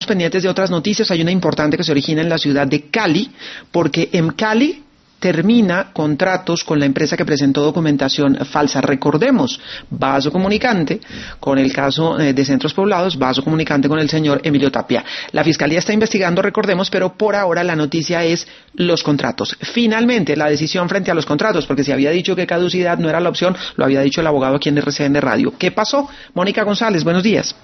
Pendientes de otras noticias, hay una importante que se origina en la ciudad de Cali, porque en Cali termina contratos con la empresa que presentó documentación falsa. Recordemos, Vaso Comunicante, con el caso de Centros Poblados, Vaso Comunicante con el señor Emilio Tapia. La Fiscalía está investigando, recordemos, pero por ahora la noticia es los contratos. Finalmente, la decisión frente a los contratos, porque se había dicho que caducidad no era la opción, lo había dicho el abogado aquí en RCN Radio. ¿Qué pasó? Mónica González, buenos días.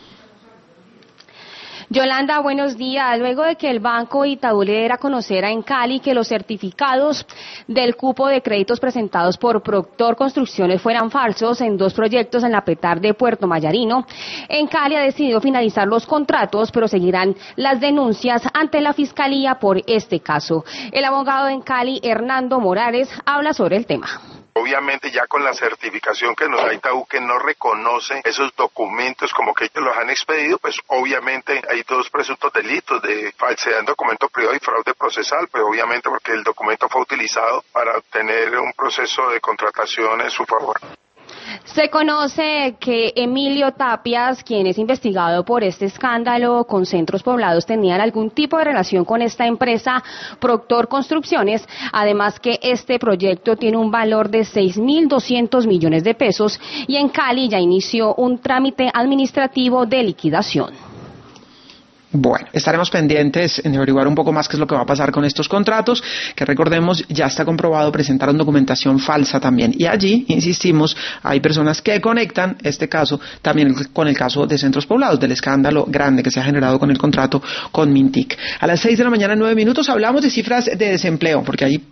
Yolanda, buenos días. Luego de que el Banco Itaú le diera a conocer en Cali que los certificados del cupo de créditos presentados por Proctor Construcciones fueran falsos en 2 proyectos en la Petar de Puerto Mayarino, en Cali ha decidido finalizar los contratos, pero seguirán las denuncias ante la Fiscalía por este caso. El abogado en Cali, Hernando Morales, habla sobre el tema. Obviamente ya con la certificación que nos da Itaú, que no reconoce esos documentos como que ellos los han expedido, pues obviamente hay 2 presuntos delitos de falsedad en documento privado y fraude procesal, pues obviamente porque el documento fue utilizado para obtener un proceso de contratación en su favor. Se conoce que Emilio Tapias, quien es investigado por este escándalo con Centros Poblados, tenían algún tipo de relación con esta empresa Proctor Construcciones, además que este proyecto tiene un valor de 6.200 millones de pesos y en Cali ya inició un trámite administrativo de liquidación. Bueno, estaremos pendientes en averiguar un poco más qué es lo que va a pasar con estos contratos, que recordemos ya está comprobado presentaron documentación falsa también. Y allí, insistimos, hay personas que conectan este caso también con el caso de Centros Poblados, del escándalo grande que se ha generado con el contrato con Mintic. A las 6 de la mañana, 9 minutos, hablamos de cifras de desempleo, porque hay